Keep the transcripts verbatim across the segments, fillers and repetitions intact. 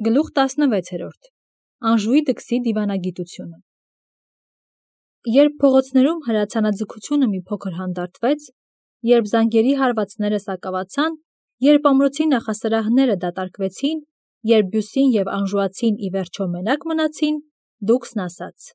Գլուխ տասնվեցերորդ Անժուի դքսի դիվանագիտությունը Երբ փողոցներում հրացանաձգությունը մի փոքր հանդարտվեց, երբ զանգերի հարվածները սակավացան, երբ ամրոցի նախասրահները դատարկվեցին, երբ Բյուսին և Անժուացին ի վերջո մենակ մնացին, Դուքսն ասաց.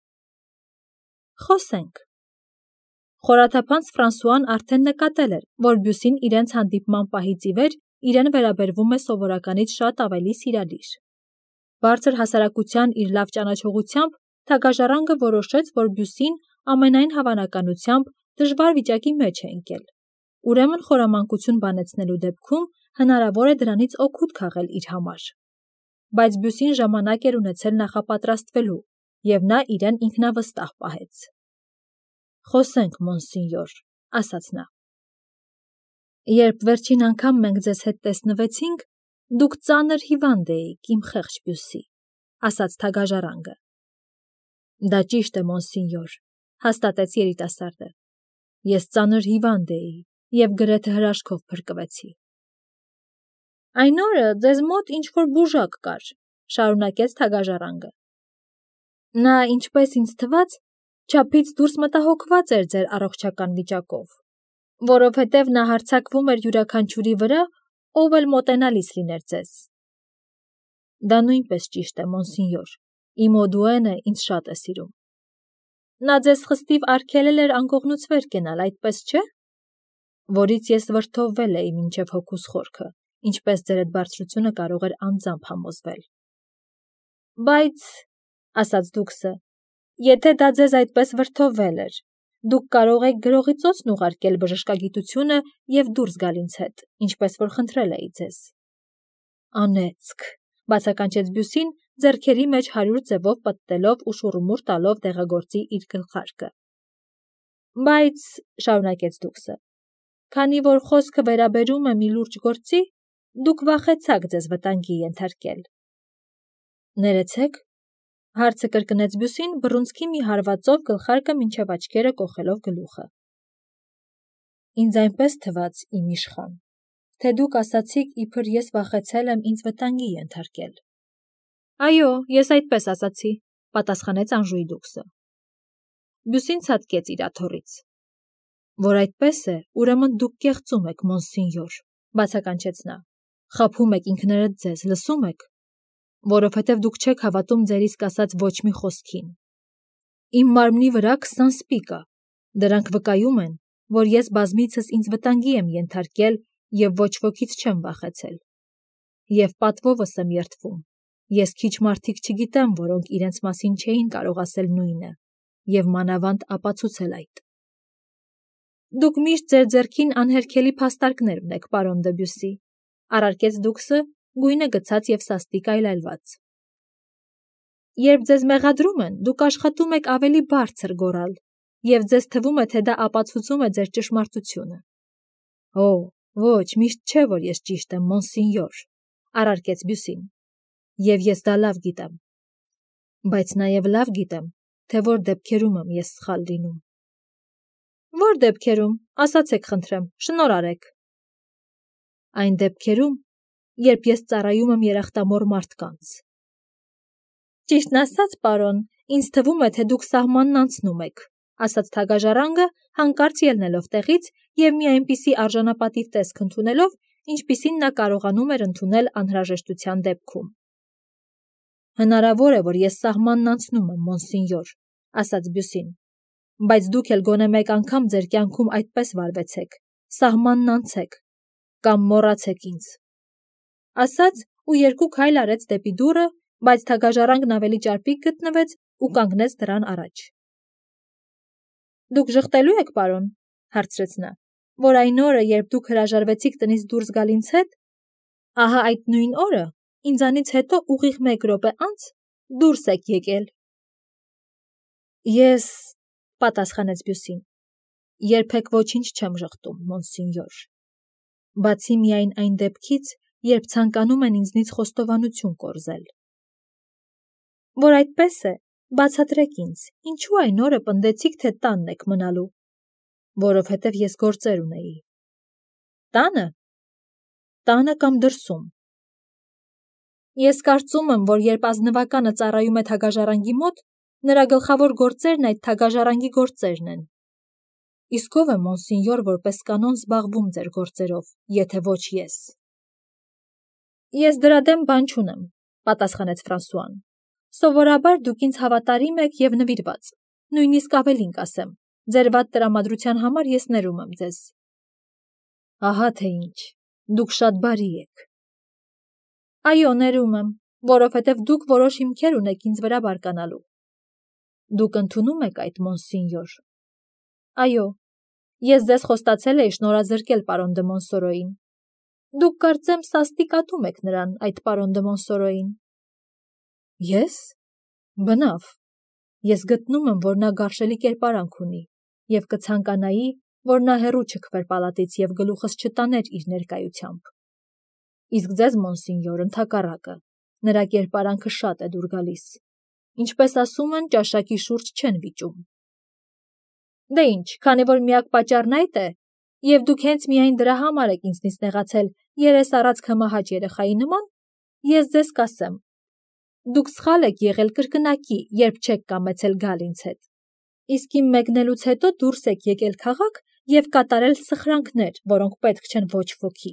Խոսենք։ Խորաթափանց Ֆրանսուան արդեն նկատել էր, որ Բյուսին իրենց հանդիպման պահից ի վեր իրեն վերաբերվում է սովորականից շատ ավելի սիրալիր։ Բարձր հասարակության իր լավ ճանաչողությամբ թագաժառանգը որոշեց, որ Բյուսին ամենայն հավանականությամբ դժվար վիճակի մեջ է ընկել։ Ուրեմն խորամանկություն բանեցնելու դեպքում հնարավոր է դրանից օգուտ քաղել իր համար։ Բայց Բյուսին ժամանակ էր ունեցել նախապատրաստվելու, և նա իրեն ինքնավստահ պահեց։ Խոսենք, մոնսինյոր, ասաց նա։ Երբ վերջին անգամ մենք ձեզ հետ տեսնվեցինք, դուք ծանր հիվանդ էիք, իմ խեղճ Բյուսի, ասաց թագաժառանգը։ Դա ճիշտ է, մոնսինյոր, հաստատեց երիտասարդը։ Ես ծանր հիվանդ էի և գրեթե հրաշքով փրկվեցի։ Այն օրը ձեզ մոտ ինչ-որ բուժակ կար, շարունակեց թագաժառանգը։ Նա, ինչպես ինձ թվաց, չափից դուրս մտահոգված էր ձեր առողջական վիճակով, որովհետև նա հարձակվում էր յուրաքանչյուրի վրա, ով էլ մոտենալիս լիներ ձեզ։ Դա նույնպես ճիշտ է, մոնսինյոր, իմ Օդուենը ինձ շատ է սիրում։ Նա ձեզ խստիվ արգելել էր անկողնուց վեր կենալ, այդպես չէ՞։ Որից ես վրդովվել էի մինչև հոգուս խորքը, ինչպես ձեր այդ բարձրությունը կարող էր անձամբ համոզվել։ Բայց, ասաց Դուքսը, եթե դա ձեզ այդպես վրդովվել էր, դուք կարող եք գրողի ծոցն ուղարկել բժշկագիտությունը և դուրս գալ ինձ հետ, ինչպես որ խնդրել էի ձեզ։ Անեծք, բացականչեց Բյուսին, ձեռքերի մեջ հարյուր ձևով պտտելով ու շուռումուռ տալով դեղագործի իր գլխարկը։ Բայց, շարունակեց Դուքսը, քանի որ խոսքը վերաբերում է մի լուրջ գործի, դուք վախեցաք ձեզ վտանգի ենթարկել։ Ներեցեք, հարցը կրկնեց Բյուսին, բռունցքի մի հարվածով գլխարկը մինչև աչքերը կոխելով գլուխը։ Ինձ այնպես թվաց, իմ իշխան, թե դուք ասացիք, իբր ես վախեցել եմ ինձ վտանգի ենթարկել։ Այո, ես այդպես ասացի, պատասխանեց Անժուի Դուքսը։ Բյուսին ցատկեց իր աթոռից։ Որ այդպես է, ուրեմն դուք կեղծում եք, մոնսինյոր, բացականչեց նա։ Խաբում եք ինքներդ ձեզ, լսում եք, որովհետև դուք չեք հավատում ձեր իսկ ասած ոչ մի խոսքին։ Իմ մարմնի վրա քսան սպի կա, դրանք վկայում են, որ ես բազմիցս ինձ վտանգի եմ ենթարկել և ոչ ոքից չեմ վախեցել։ Եվ պատվովս եմ երդվում, ես քիչ մարդիկ չգիտեմ, որոնք իրենց մասին չէին կարող ասել նույնը, և մանավանդ ապացուցել այդ։ Դուք միշտ ձեր ձեռքին անհերքելի փաստարկներ ունեք, պարոն դը Բյուսի, առարկեց Դուքսը, գույնը գցած և սաստիկ այլայլված։ Երբ ձեզ մեղադրում են, դուք աշխատում եք ավելի բարձր գոռալ, և ձեզ թվում է, թե դա ապացուցում է ձեր ճշմարտությունը։ Օ, ոչ, միշտ չէ, որ ես ճիշտ եմ, մոնսինյոր, առարկեց Բյուսին, և ես դա լավ գիտեմ։ Բայց նաև լավ գիտեմ, թե որ դեպքերում եմ ես սխալ լինում։ Որ դեպքերում, ասացեք խնդրեմ, շնորհ արեք։ Այն դեպքերում, երբ ես ծառայում եմ երախտամոռ մարդկանց։ Ճիշտն ասած, պարոն, ինձ թվում է, թե դուք սահմանն անցնում եք, ասաց թագաժառանգը, հանկարծ ելնելով տեղից և մի այնպիսի արժանապատիվ տեսք ընդունելով, ինչպիսին նա կարողանում էր ընդունել անհրաժեշտության դեպքում։ Հնարավոր է, որ ես սահմանն անցնում եմ, մոնսինյոր, ասաց Բյուսին, բայց դուք էլ գոնե մեկ անգամ ձեր կյանքում այդպես վարվեցեք, սահմանն անցեք, կամ մոռացեք ինձ։ Ասաց ու երկու քայլ արեց դեպի դուռը, բայց թագաժառանգն ավելի ճարպիկ գտնվեց ու կանգնեց դռան առաջ։ Դուք ժխտելու եք, պարոն, հարցրեց նա, որ այն օրը, երբ դուք հրաժարվեցիք տնից դուրս գալ ինձ հետ, ահա այդ նույն օրը, ինձանից հետո ուղիղ մեկ րոպե անց դուրս եք եկել։ Ես, պատասխանեց Բյուսին, երբեք ոչինչ չեմ ժխտում, մոնսինյոր, բացի միայն այն դեպքից, երբ ցանկանում են ինձնից խոստովանություն կորզել։ Որ այդպես է, բացատրեք ինձ, ինչու այն օրը պնդեցիք, թե տանն եք մնալու, որովհետև ես գործեր ունեի։ Տանը։ Տանը կամ դրսում։ Ես կարծում եմ, որ երբ ազնվականը ծառայում է թագաժառանգի մոտ, նրա գլխավոր գործերն այդ թագաժառանգի գործերն են։ Իսկ ով է մոնսինյոր որպես կանոն զբաղվում ձեր գործերով, եթե ոչ ես։ Ես դրա դեմ բան չունեմ, պատասխանեց Ֆրանսուան։ Սովորաբար դուք ինձ հավատարիմ եք և նվիրված, նույնիսկ ավելին կասեմ, ձեր վատ տրամադրության համար ես ներում եմ ձեզ։ Ահա թե ինչ, դուք շատ բարի եք։ Այո, ներում եմ, որովհետև դուք որոշ հիմքեր ունեք ինձ վրա բարկանալու։ Դուք ընդունում եք այդ, մոնսինյոր։ Այո, ես ձեզ խոստացել էի շնորհազրկել պարոն դը Մոնսորոյին։ Դուք կարծեմ սաստիկ ատում եք նրան, այդ պարոն դը Մոնսորոյին։ Ես։ Բնավ։ Ես գտնում եմ, որ նա գարշելի կերպարանք ունի, և կցանկանայի, որ նա հեռու չքվեր պալատից և գլուխս չտաներ իր ներկայությամբ։ Իսկ ձեզ, մոնսինյոր, ընդհակառակը, նրա կերպարանքը շատ է դուր գալիս։ Ինչպես ասում են, ճաշակի շուրջ չեն վիճում։ Դե ինչ, քանի որ միակ պատճառն այդ է, և դուք հենց միայն դրա համար եք ինձնից նեղացել երես առած քմահաճ երեխայի նման, ես ձեզ կասեմ. դուք սխալ եք եղել կրկնակի, երբ չեք կամեցել գալ ինձ հետ։ Իսկ իմ մեկնելուց հետո դուրս եք եկել քաղաք և կատարել սխրանքներ, որոնք պետք չեն ոչ ոքի։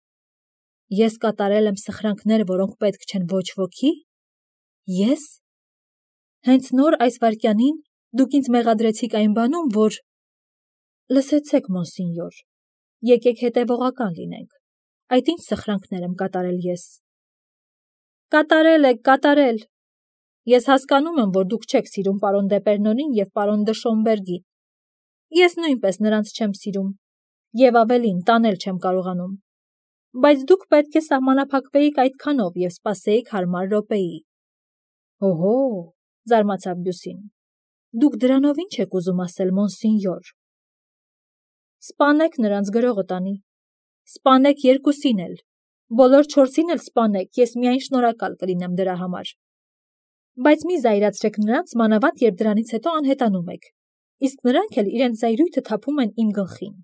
Ես կատարել եմ սխրանքներ, որոնք պետք չեն ոչ ոքի։ Ես։ Հենց նոր այս վայրկյանին դուք ինձ մեղադրեցիք այն բանում, որ… Լսեցեք, մոնսինյոր, եկեք հետևողական լինենք։ Այդ ինչ սխրանքներ եմ կատարել ես։ Կատարել եք, կատարել։ Ես հասկանում եմ, որ դուք չեք սիրում պարոն Դեպերնոնին և պարոն դը Շոմբերգին։ Ես նույնպես նրանց չեմ սիրում, և ավելին, տանել չեմ կարողանում։ Բայց դուք պետք է սահմանափակվեիք այդքանով և սպասեիք հարմար րոպեի։ Օհո, զարմացավ Բյուսին։ Դուք դրանով ինչ եք ուզում ասել, մոնսինյոր։ Սպանեք նրանց, գրողը տանի։ Սպանեք երկուսին էլ։ Բոլոր չորսին էլ սպանեք, ես միայն շնորհակալ կլինեմ դրա համար։ Բայց մի զայրացրեք նրանց, մանավանդ երբ դրանից հետո անհետանում եք, իսկ նրանք էլ իրենց զայրույթը թափում են իմ գլխին։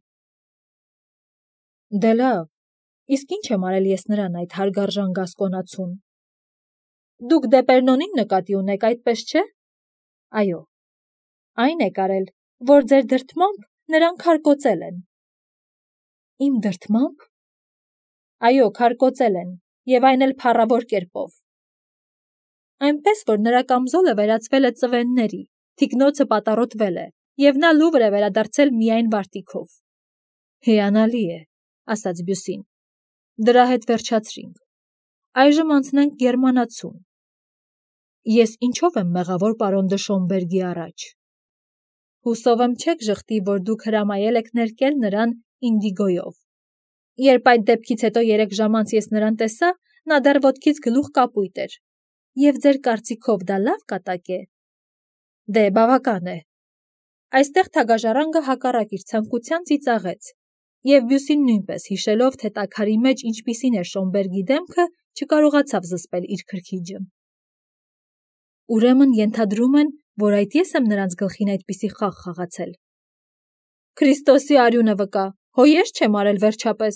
Դե լավ, իսկ ինչ եմ արել ես նրան, այդ հարգարժան գասկոնացուն։ Դուք Դեպերնոնին նկատի ունեք, այդպես չէ։ Այո, այն եք արել, որ ձեր դրդմամբ նրան քարկոծել են։ Իմ դրդմամբ։ Այո, քարկոծել են, և այն էլ փառավոր կերպով։ Այնպես, որ նրա կամզոլը վերածվել է ծվենների, թիկնոցը պատառոտվել է, և նա լուվր է վերադարձել միայն վարտիքով։ Հիանալի է, ասաց Բյուսին։ Դրա հետ վերջացրինք։ Այժմ անցնենք գերմանացուն։ Ես ինչով եմ մեղավոր պարոն դը Շոմբերգի առաջ։ Հուսով եմ չեք ժխտի, որ դուք հրամայել եք ներկել նրան ինդիգոյով։ Երբ այդ դեպքից հետո երեք ժամ անց ես նրան տեսա, նա դեռ ոտքից գլուխ կապույտ էր։ Եվ ձեր կարծիքով դա լավ կատակ է։ Դե, բավական է։ Այստեղ թագաժառանգը հակառակ իր ցանկության ծիծաղեց, և Բյուսին նույնպես, հիշելով, թե տաքարի մեջ ինչպիսին էր Շոմբերգի դեմքը, չկարողացավ զսպել իր քրքիջը։ Ուրեմն ենթադրում են, որ այդ ես եմ նրանց գլխին այդպիսի խաղ խաղացել։ Քրիստոսի արյունը վկա, հո ես չեմ արել վերջապես։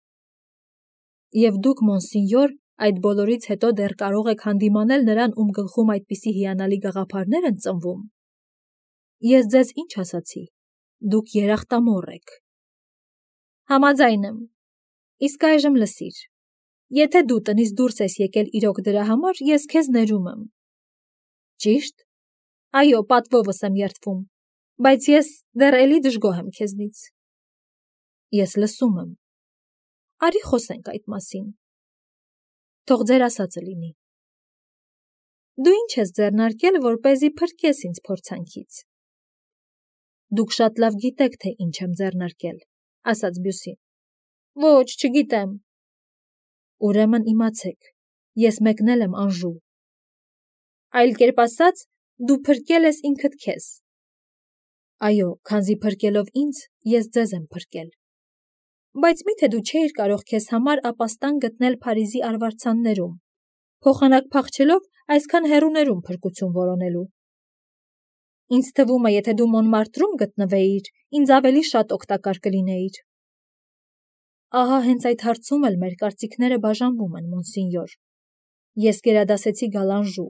Եվ դուք, մոնսինյոր, այդ բոլորից հետո դեռ կարող եք հանդիմանել նրան, ում գլխում այդպիսի հիանալի գաղափարներ են ծնվում։ Ես ձեզ ինչ ասացի։ Դուք երախտամոռ եք։ Համաձայն եմ։ Իսկ այժմ լսիր։ Եթե դու տնից դուրս ես եկել իրոք դրա համար, ես քեզ ներում եմ։ Ճիշտ։ Այո, պատվովս եմ երդվում, բայց ես դեռ էլի դժգոհ եմ քեզնից։ Ես լսում եմ։ Արի խոսենք այդ մասին։ Թող ձեր ասածը լինի։ Դու ինչ ես ձեռնարկել, որպեսզի փրկես ինձ փորձանքից։ Դուք շատ լավ գիտեք, թե ինչ եմ ձեռնարկել, ասաց Բյուսին։ Ոչ, չգիտեմ։ Ուրեմն իմացեք, ես մեկնել եմ Անժու։ Այլ կերպ ասած, դու փրկել ես ինքդ քեզ։ Այո, քանզի փրկելով ինձ, ես ձեզ եմ փրկել։ Բայց միթե դու չէիր կարող քեզ համար ապաստան գտնել Փարիզի արվարձաններում, փոխանակ փախչելով այսքան հեռուներում փրկություն որոնելու։ Ինձ թվում է, եթե դու Մոնմարտրում գտնվեիր, ինձ ավելի շատ օգտակար կլինեիր։ Ահա հենց այդ հարցում էլ մեր կարծիքները բաժանվում են, մոնսինյոր։ Ես գերադասեցի գալանժու։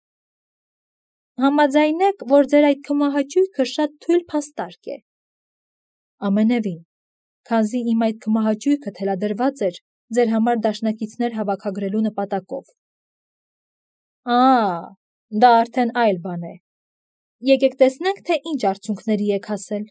Համաձայնեք, որ ձեր այդ քմահաճույքը շատ թույլ փաստարկ է։ Ամենևին, քանզի իմ այդ քմահաճույքը թելադրված էր ձեր համար դաշնակիցներ հավաքագրելու նպատակով։ Ա, դա արդեն այլ բան է։ Եկեք տեսնենք, թե ինչ արդյունքների եք հասել։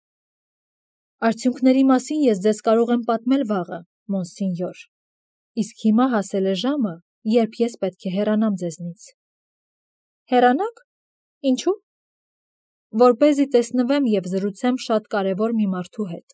Արդյունքների մասին ես ձեզ կարող եմ պատմել վաղը, մոնսինյոր։ Իսկ հիմա հասել է ժամը, երբ ես պետք է հեռանամ ձեզնից։ Հեռանաք։ Ինչու՞։ Որպեսզի տեսնվեմ և զրուցեմ շատ կարևոր մի մարդու հետ։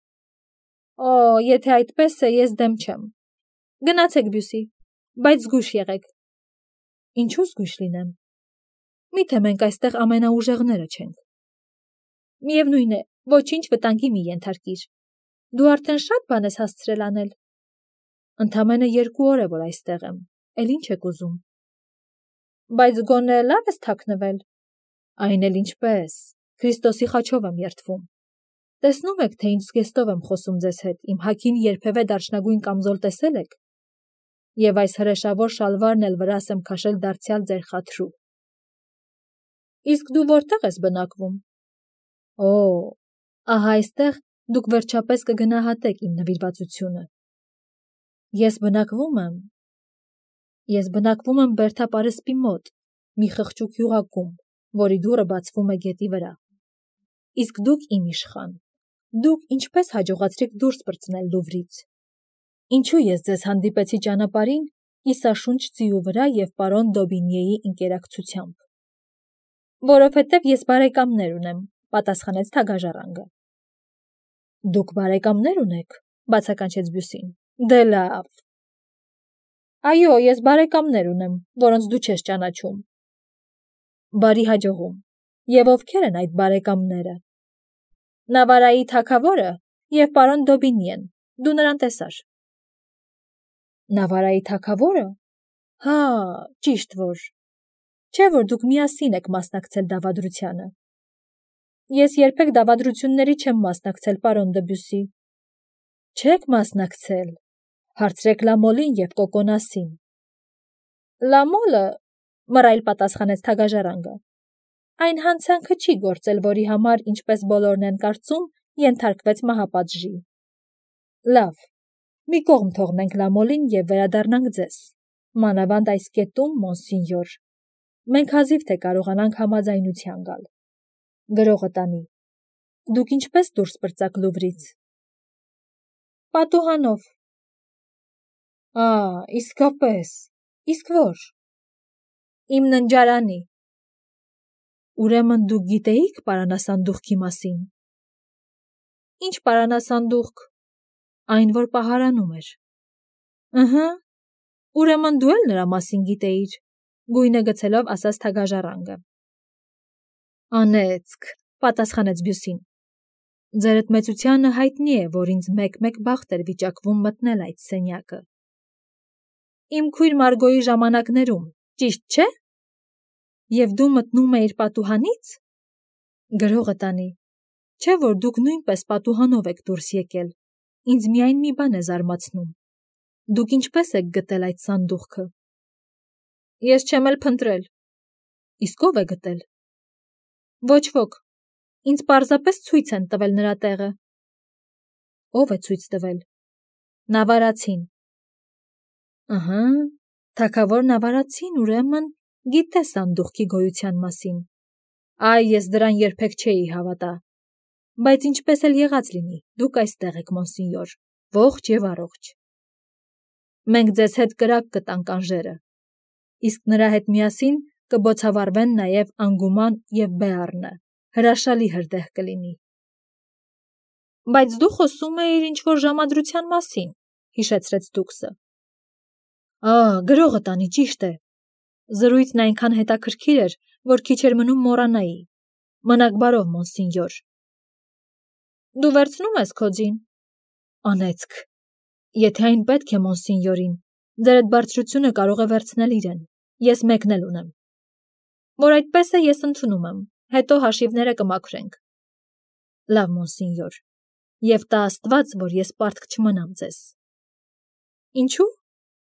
Օ, եթե այդպես է, ես դեմ չեմ։ Գնացեք Բյուսի, բայց զգույշ եղեք։ Ինչու զգույշ լինեմ։ Միթե մենք այստեղ ամենաուժեղները չենք։ Միևնույն է, ոչինչ վտանգի մի ենթարկիր։ Դու արդեն շատ բան ես հասցրել անել։ Ընդամենը երկու օր է, որ այստեղ եմ, էլ ինչ եք ուզում։ Բայց գոնե լավ ես թաքնվել։ Այն էլ ինչպես, Քրիստոսի խաչով եմ երդվում։ Տեսնում եք, թե ինչ զգեստով եմ խոսում ձեզ հետ, իմ հագին երբևէ դարչնագույն կամզոլ տեսել եք։ Եվ այս հրեշավոր շալվարն էլ վրաս եմ քաշել դարձյալ ձեր խաթրու։ Իսկ դու որտեղ ես բնակվում։ Օ, ահա այստեղ դուք վերջապես կգնահատեք իմ նվիրվածությունը։ Ես բնակվում եմ։ Ես բնակվում եմ Բերթապարսպի մոտ, մի խղճուկ յուղակում, որի դուռը բացվում է գետի վրա։ Իսկ դուք իմ իշխան, դուք ինչպես հաջողացրիք դուրս պրծնել Լուվրից։ Ինչու ես ձեզ հանդիպեցի ճանապարհին կիսաշունչ ձիու վրա և պարոն Դոբինիեի ընկերակցությամբ։ Որովհետև ես բարեկամներ ունեմ, պատասխանեց թագաժառանգը։ Դուք բարեկամներ ունեք, բացականչեց Բյուսին։ Դե լավ։ Այո, ես բարեկամներ ունեմ, որոնց դու չես ճանաչում։ Բարի հաջողում։ Եվ ովքեր են այդ բարեկամները։ Նավարայի թագավորը և պարոն Դոբինիեն, դու նրան տեսար։ Նավարայի թագավորը։ Հա, ճիշտ որ։ Չէ՞ որ դուք միասին եք մասնակցել դավադրությանը։ Ես երբեք դավադրությունների չեմ մասնակցել, պարոն Դեբյուսի։ Չեք մասնակցել։ Հարցրեք Լամոլին և Կոկոնասին։ Լամոլը, մռայլ պատասխանեց թագաժառանգը, այն հանցանքը չի գործել, որի համար, ինչպես բոլորն են կարծում, ենթարկվեց մահապատժի։ Լավ, մի կողմ թողնենք Լամոլին և վերադառնանք ձեզ, մանավանդ այս կետում, մոնսինյոր, մենք հազիվ թե կարողանանք համաձայնության գալ։ Գրողը տանի։ Դուք ինչպես դուրս պրծաք Լուվրից։ Պատուհանով։ Ա, իսկապես, իսկ որ։ Իմ ննջարանի։ Ուրեմն դուք գիտեիք պարանասանդուղքի մասին։ Ինչ պարանասանդուղք։ Այն, որ պահարանում էր։ Ըհը, ուրեմն դու էլ նրա մասին գիտեիր, գույնը գցելով ասաց թագաժառանգը։ Անեծք, պատասխանեց Բյուսին։ Ձերդ մեծությանը հայտնի է, որ ինձ մեկ-մեկ բախտ էր վիճակվում մտնել այդ սենյակը։ Իմ քույր Մարգոյի ժամանակներում, ճիշտ չէ։ Եվ դու մտնում էիր պատուհանից։ Գրողը տանի։ Չէ՞ որ դուք նույնպես պատուհանով եք դուրս եկել։ Ինձ միայն մի բան է զարմացնում։ Դուք ինչպես եք գտել այդ սանդուղքը։ Ես չեմ էլ փնտրել։ Իսկ ով է գտել։ Ոչ ոք։ Ինձ պարզապես ցույց են տվել նրա տեղը։ Ով է ցույց տվել։ Նավարացին։ Ահա, թագավոր Նավարացին, ուրեմն, գիտե սանդուղքի գոյության մասին։ Այ, ես դրան երբեք չէի հավատա։ Բայց ինչպես էլ եղած լինի, դուք այստեղ եք, մոնսինյոր, ողջ և առողջ։ Մենք ձեզ հետ կրակ կտանք Անժերը, իսկ նրա հետ միասին կբոցավառվեն նաև Անգուման և Բեառնը, հրաշալի հրդեհ կլինի։ Բայց դու խոսում էիր ինչ-որ ժամադրության մասին, հիշեցրեց Դուքսը։ Ա, գրողը տանի, ճիշտ է։ Զրույցն այնքան հետաքրքիր էր, որ քիչ էր մնում մոռանայի։ Մնաք բարով, մոնսինյոր։ Դու վերցնում ես քո ձին։ Անեծք։ Եթե այն պետք է մոնսինյորին, ձերդ բարձրությունը կարող է վերցնել իրեն։ Ես մեկն էլ ունեմ։ Որ այդպես է, ես ընդունում եմ, հետո հաշիվները կմաքրենք։ Լավ, մոնսինյոր, և տա Աստված, որ ես պարտք չմնամ ձեզ։ Ինչու։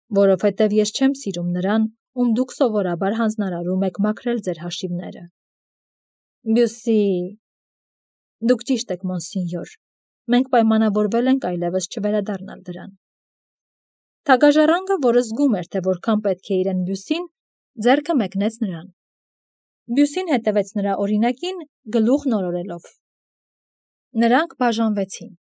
որովհետև ես չեմ սիրում նրան, ում դուք սովորաբար հանձնարարում եք մաքրել ձեր հաշիվները։ Բյուսի, դուք ճիշտ եք, մոնսինյոր, մենք պայմանավորվել ենք այլևս չվերադառնալ դրան։ Թագաժառանգը, որը զգում էր, թե որքան պետք է իրեն Բյուսին, ձեռքը մեկնեց նրան։ Բյուսին հետևեց նրա օրինակին, գլուխ նորորելով։ Նրանք բաժանվեցին։